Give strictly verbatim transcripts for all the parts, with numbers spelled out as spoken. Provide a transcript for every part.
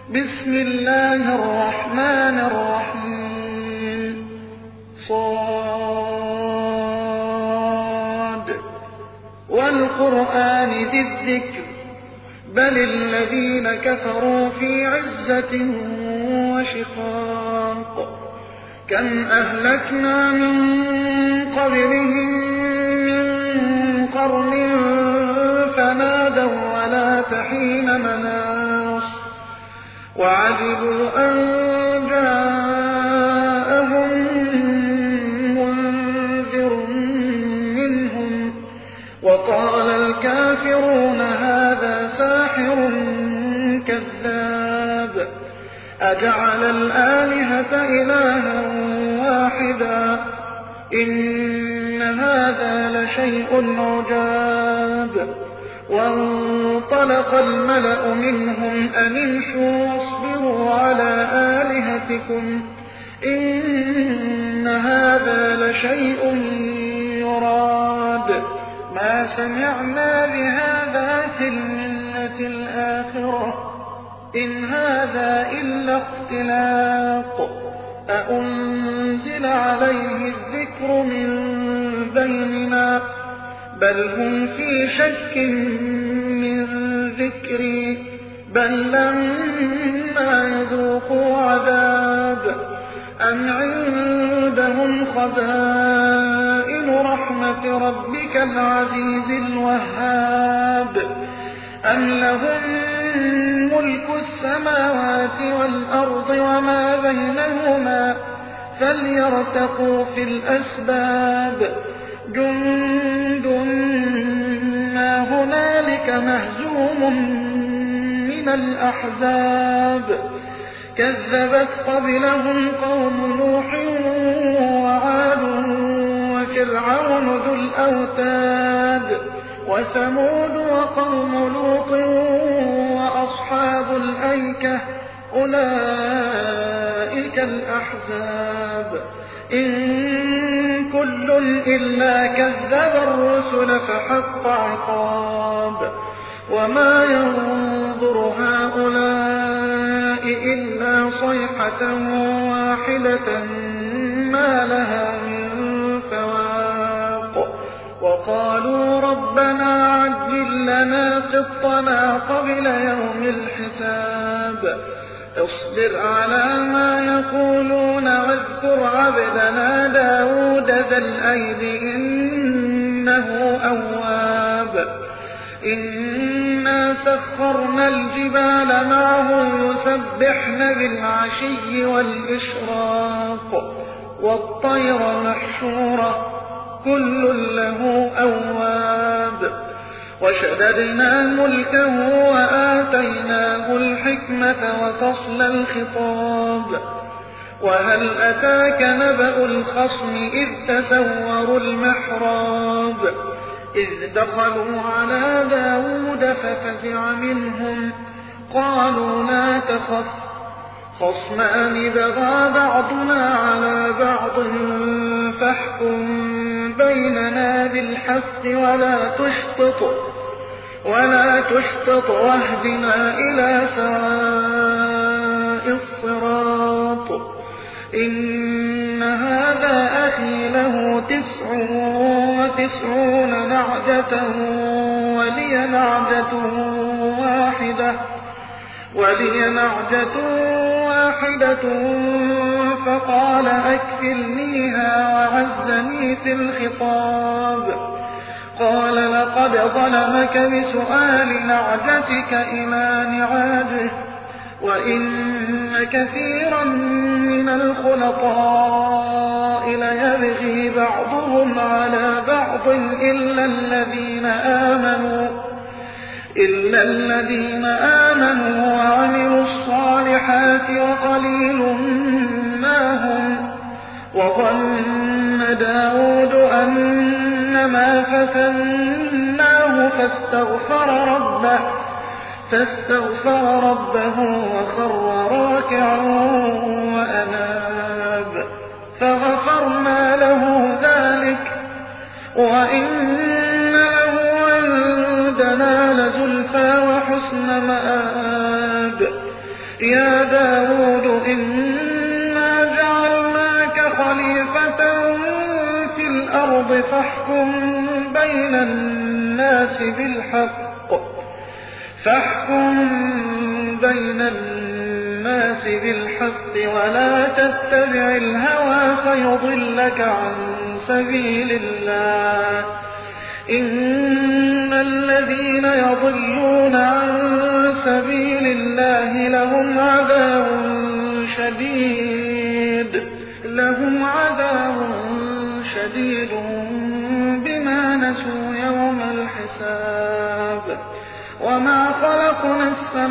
بسم الله الرحمن الرحيم صاد والقرآن ذي الذكر بل الذين كفروا في عزة وشقاق كم أهلكنا من قبلهم من قرن فنادوا ولا تحين مناص وعجبوا أن جاءهم منذر منهم وقال الكافرون هذا ساحر كذاب أجعل الآلهة إلها واحدا إن هذا لشيء عجاب وانطلق الملأ منهم أن امشوا واصبروا على آلهتكم إن هذا لشيء يراد ما سمعنا بهذا في الملة الآخرة إن هذا إلا اختلاق أأنزل عليه الذكر من بيننا بل هم في شك من ذكري بل لما يذوقوا عذاب أم عندهم خزائن رحمة ربك العزيز الوهاب أم لهم ملك السماوات والأرض وما بينهما فليرتقوا في الأسباب جند ما هنالك مهزوم من الأحزاب كذبت قبلهم قوم نوح وعاد وفرعون ذو الأوتاد وثمود وقوم لوط وأصحاب الأيكة أولئك الأحزاب إن كل إلا كذب الرسل فحق عقاب وما ينظر هؤلاء إلا صيحة واحدة ما لها من فواق وقالوا ربنا عجل لنا قطنا قبل يوم الحساب اصبر على ما يقولون واذكر عبدنا داود ذا الأيد إنه أواب إنا سخرنا الجبال معه يسبحن بالعشي والإشراق والطير محشورة كل له أواب وشددنا ملكه وآتيناه الحكمة وفصل الخطاب وهل أتاك نبأ الخصم إذ تسوروا المحراب إذ دخلوا على داود ففزع منهم قالوا لا تخف خصمان بغى بعضنا على بعض فاحكم بيننا بالحق ولا تشطط ولا تشطط واهدنا إلى سواء الصراط إن هذا أخي له تسع وتسعون نعجة ولي نعجة واحدة ولي نعجة واحدة فقال أكفلنيها وعزني في الخطاب قال لقد ظلمك بسؤال نعجتك إلى نعاجه وإن كثيرا من الخلطاء ليبغي بعضهم على بعض إلا الذين آمنوا إلا الذين آمنوا وعملوا الصالحات وقليل ما هم وظن داود أنما فتناه فاستغفر ربه فاستغفر ربه وخر راكعا وأناب فغفرنا له ذلك وإن له عندنا لزلفى وحسن مآب يا داود إنا جعلناك خليفة في الأرض فاحكم بين الناس بالحق فاحكم بين الناس بالحق ولا تتبع الهوى فيضلك عن سبيل الله إن الذين يضلون عن سبيل الله لهم عذاب شديد لهم عذاب شديد بما نسوا يوم الحساب وما خلقنا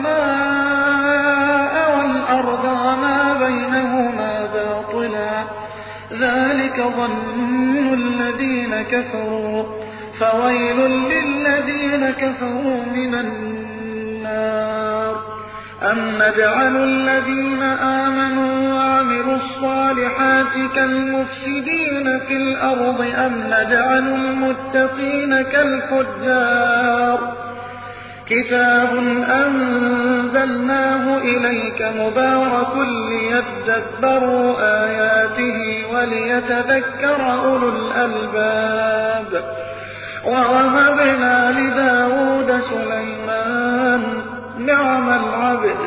السماء والأرض وما بينهما باطلا ذلك ظن الذين كفروا فويل للذين كفروا من النار أم نجعل الذين آمنوا وعملوا الصالحات كالمفسدين في الأرض أم نجعل المتقين كالفجار كتاب أنزلناه إليك مبارك ليدبروا آياته وليتذكر أولو الألباب ووهبنا لداود سليمان نعم العبد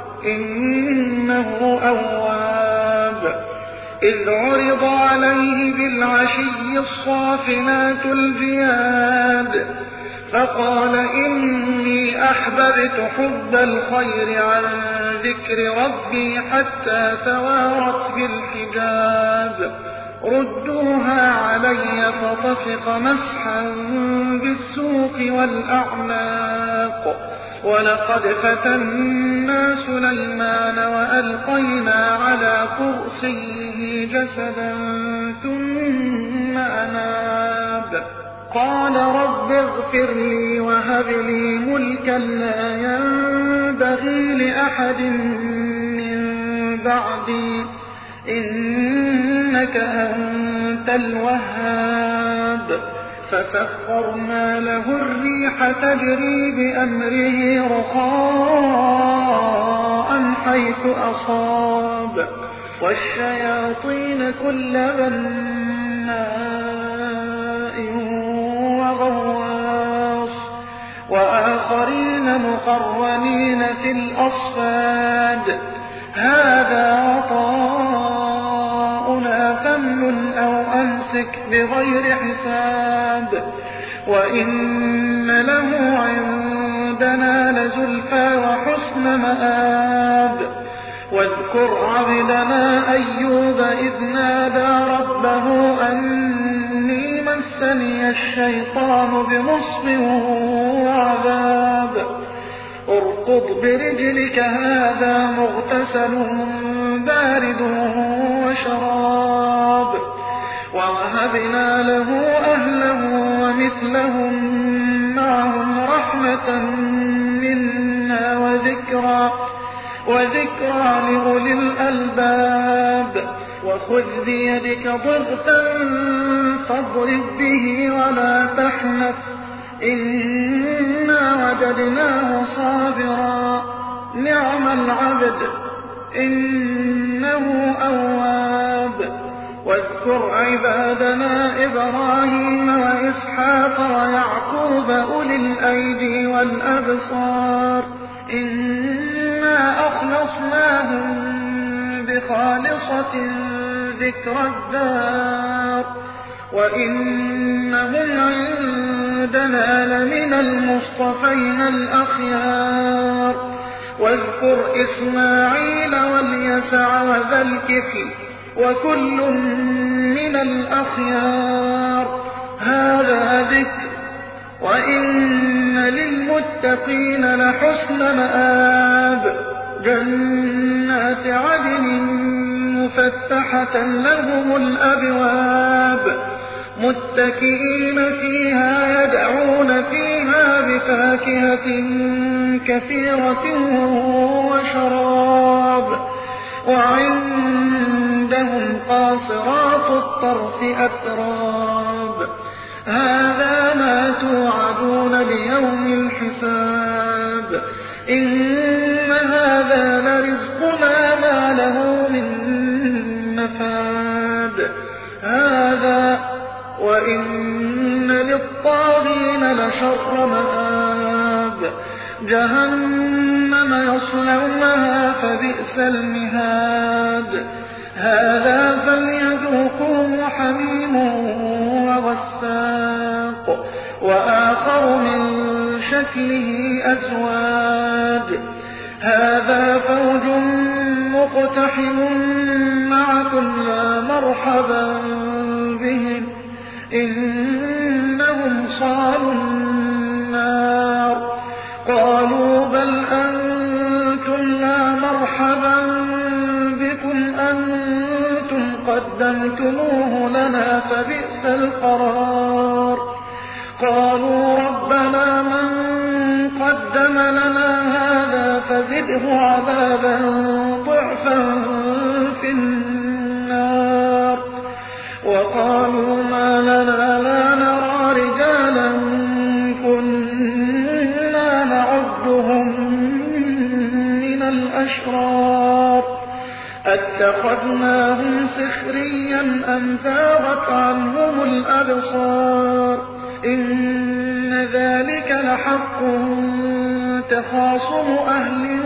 إنه أواب إذ عرض عليه بالعشي الصافنات الجياد فقال إني أحببت حب الخير عن ذكر ربي حتى توارت بالحجاب ردوها علي فطفق مسحا بالسوق والأعناق ولقد فتنا سليمان وألقينا على كرسيه جسدا ثم أناب قال رب اغفر لي وهب لي ملكا لا ينبغي لأحد من بعدي إنك أنت الوهاب فسخرنا له الريح تجري بأمره رخاء حيث أصاب والشياطين كل بناء وغواص وآخرين مقرنين في الأصفاد هذا عطاؤنا فامنن أو أمسك بغير حساب وإن له عندنا لزلفى وحسن مآب واذكر عبدنا أيوب إذ نادى ربه أني مسني الشيطان بنصب وعذاب اركض برجلك هذا مغتسل بارد وشراب ووهبنا له أهله ومثلهم معهم رحمة منا وذكرى وذكرى لأولي الألباب وخذ بيدك ضغطا فاضرب به ولا تحنث إنا وجدناه صابرا نعم العبد إنه أواب واذكر عبادنا إبراهيم وإسحاق ويعقوب أولي الأيدي والأبصار إنا أخلصناهم بخالصة ذكر الدار وإنهم عندنا لمن المصطفين الأخيار واذكر إسماعيل واليسع وذا الكفل وكل من الأخيار هذا ذكر وإن للمتقين لحسن مآب جنات عدن مفتحة لهم الأبواب متكئين فيها يدعون فيها بفاكهة كثيرة وشراب وعندهم قاصرات الطرف أتراب هذا ما توعدون ليوم الحساب إن هذا لرزق وشر مآب جهنم يصلونها فبئس المهاد هذا فليذوقوه حميم وغساق وآخر من شكله أزواج هذا فوج مقتحم معكم لا مرحبا بهم إنهم صالوا النار قالوا بل أنتم لا مرحبا بكم أنتم قدمتموه لنا فبئس القرار قالوا ربنا من قدم لنا هذا فزده عذابا ضعفا في النار وقالوا ما لنا لا نرى رجالا كنا نعدهم من الأشرار أتخذناهم سخريا أم زاغت عنهم الأبصار إن ذلك لحق تخاصم أهل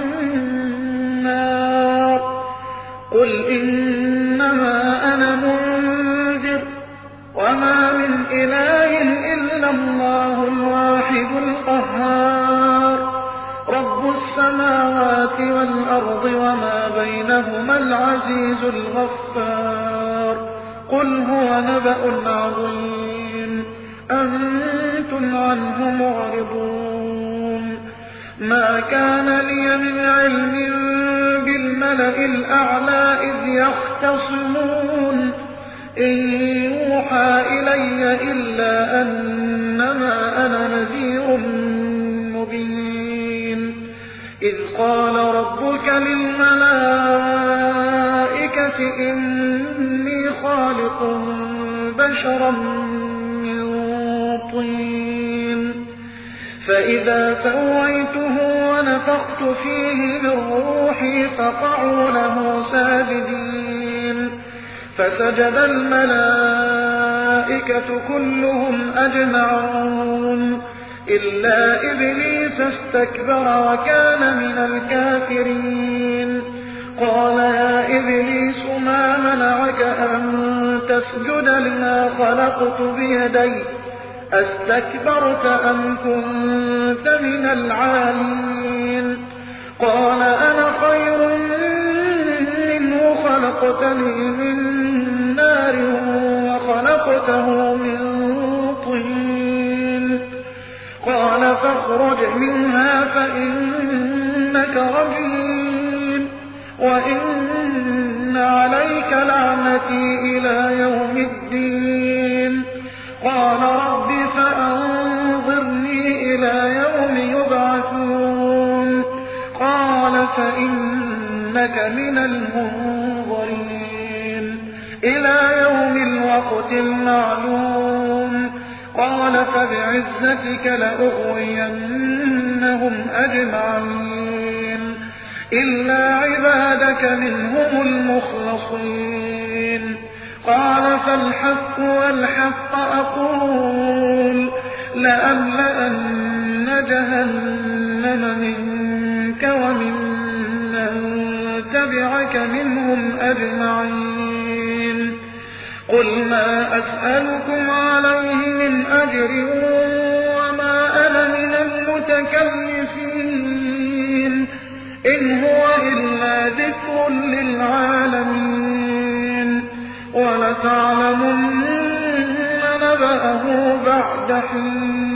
النار قل إنما أنا منذر وما من إله إلا الله الواحد القهار رب السماوات والأرض وما بينهما العزيز الغفار قل هو نبأ عظيم أنتم عنه معرضون ما كان لي من علم بالملأ الأعلى إذ يختصمون إن يوحى إلي إلا أنما أنا نذير مبين إذ قال ربك للملائكة إني خالق بشرا طين فإذا سويته ونفخت فيه من روحي فقعوا له ساجدين فسجد الملائكة كلهم أجمعون إلا إبليس استكبر وكان من الكافرين قال يا إبليس ما منعك أن تسجد لما خلقت بيدي أستكبرت أم كنت من العالين قال أنا خير منه خلقتني من نار وخلقته من طين قال فاخرج منها فإنك رجيم وإن عليك لعنتي إلى يوم الدين قال رب فأنظرني إلى يوم يبعثون قال فإنك من المنظرين إلى يوم الوقت المعلوم قال فبعزتك لأغوينهم أجمعين إلا عبادك منهم المخلصين قال فالحق والحق أقول لأملأن جهنم منك ومن من تبعك منهم أجمعين قل ما أسألكم عليه من أجر وما أنا من المتكلفين إن هو إلا ذكر للعالمين ولتعلمن نبأه بعد حين